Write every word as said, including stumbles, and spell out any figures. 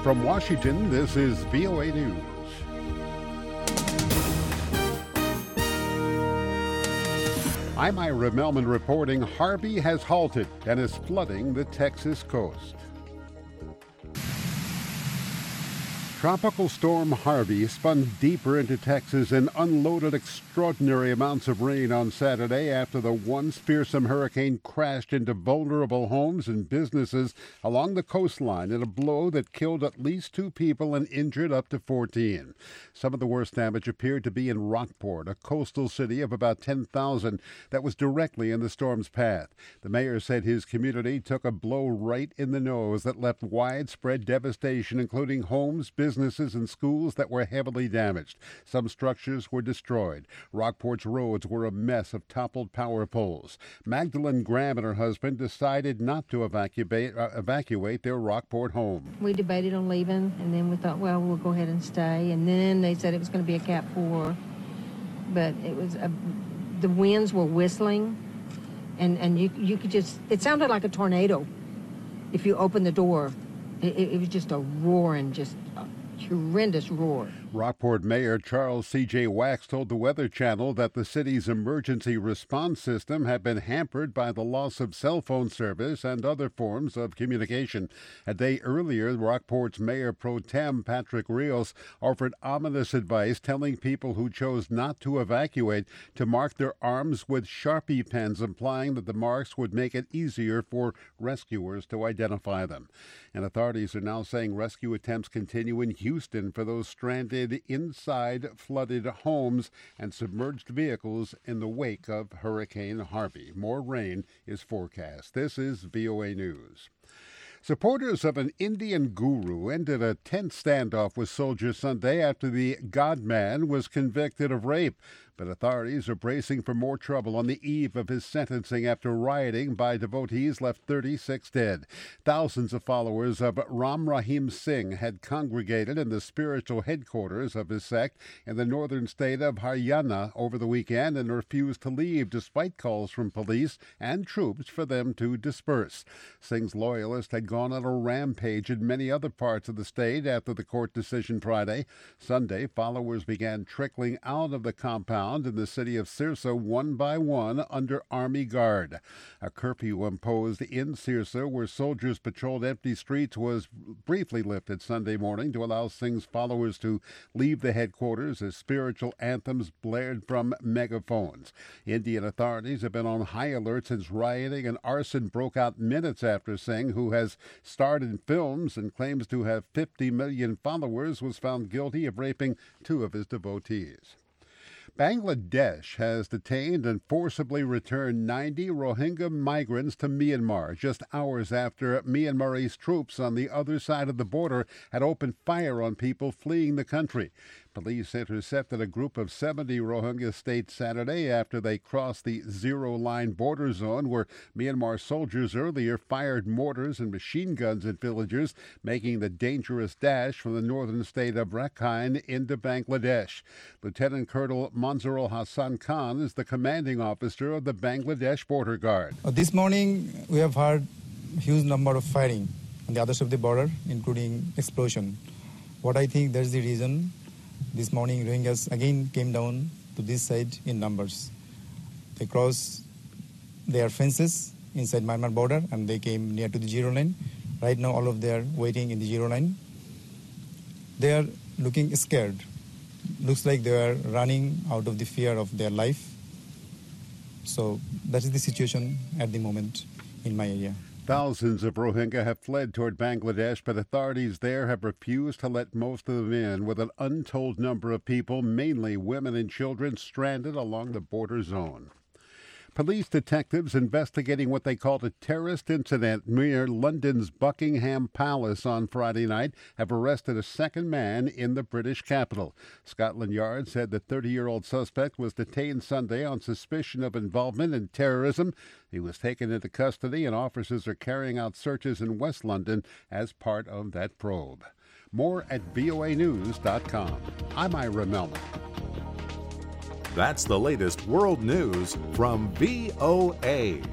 From Washington, this is V O A News. I'm Ira Melman reporting Harvey has halted and is flooding the Texas coast. Tropical storm Harvey spun deeper into Texas and unloaded extraordinary amounts of rain on Saturday after the once fearsome hurricane crashed into vulnerable homes and businesses along the coastline in a blow that killed at least two people and injured up to fourteen. Some of the worst damage appeared to be in Rockport, a coastal city of about ten thousand that was directly in the storm's path. The mayor said his community took a blow right in the nose that left widespread devastation, including homes, businesses, Businesses and schools that were heavily damaged. Some structures were destroyed. Rockport's roads were a mess of toppled power poles. Magdalene Graham and her husband decided not to evacuate, uh, evacuate their Rockport home. We debated on leaving, and then we thought, well, we'll go ahead and stay. And then they said it was going to be a Cat four, but it was a, the winds were whistling, and, and you you could just, it sounded like a tornado. If you opened the door, it, it, it was just a roaring, just a horrendous roar. Rockport Mayor Charles C J Wax told the Weather Channel that the city's emergency response system had been hampered by the loss of cell phone service and other forms of communication. A day earlier, Rockport's Mayor Pro Tem Patrick Rios offered ominous advice, telling people who chose not to evacuate to mark their arms with Sharpie pens, implying that the marks would make it easier for rescuers to identify them. And authorities are now saying rescue attempts continue in Houston for those stranded inside flooded homes and submerged vehicles in the wake of Hurricane Harvey. More rain is forecast. This is V O A News. Supporters of an Indian guru ended a tense standoff with soldiers Sunday after the God-man was convicted of rape. But authorities are bracing for more trouble on the eve of his sentencing after rioting by devotees left thirty-six dead. Thousands of followers of Ram Rahim Singh had congregated in the spiritual headquarters of his sect in the northern state of Haryana over the weekend and refused to leave despite calls from police and troops for them to disperse. Singh's loyalists had gone on a rampage in many other parts of the state after the court decision Friday. Sunday, followers began trickling out of the compound in the city of Sirsa one by one under Army guard. A curfew imposed in Sirsa, where soldiers patrolled empty streets, was briefly lifted Sunday morning to allow Singh's followers to leave the headquarters as spiritual anthems blared from megaphones. Indian authorities have been on high alert since rioting and arson broke out minutes after Singh, who has starred in films and claims to have fifty million followers, was found guilty of raping two of his devotees. Bangladesh has detained and forcibly returned ninety Rohingya migrants to Myanmar just hours after Myanmarese troops on the other side of the border had opened fire on people fleeing the country. Police intercepted a group of seventy Rohingya state Saturday after they crossed the zero-line border zone where Myanmar soldiers earlier fired mortars and machine guns at villagers, making the dangerous dash from the northern state of Rakhine into Bangladesh. Lieutenant Colonel Manzarul Hassan Khan is the commanding officer of the Bangladesh Border Guard. Uh, this morning, we have heard a huge number of firing on the other side of the border, including explosion. What I think that's the reason this morning Rohingyas again came down to this side in numbers. They crossed their fences inside Myanmar border and they came near to the zero line. Right now all of them are waiting in the zero line. They are looking scared. Looks like they are running out of the fear of their life. So that is the situation at the moment in my area. Thousands of Rohingya have fled toward Bangladesh, but authorities there have refused to let most of them in, with an untold number of people, mainly women and children, stranded along the border zone. Police detectives investigating what they called a terrorist incident near London's Buckingham Palace on Friday night have arrested a second man in the British capital. Scotland Yard said the thirty-year-old suspect was detained Sunday on suspicion of involvement in terrorism. He was taken into custody and officers are carrying out searches in West London as part of that probe. More at V O A news dot com. I'm Ira Melman. That's the latest world news from V O A.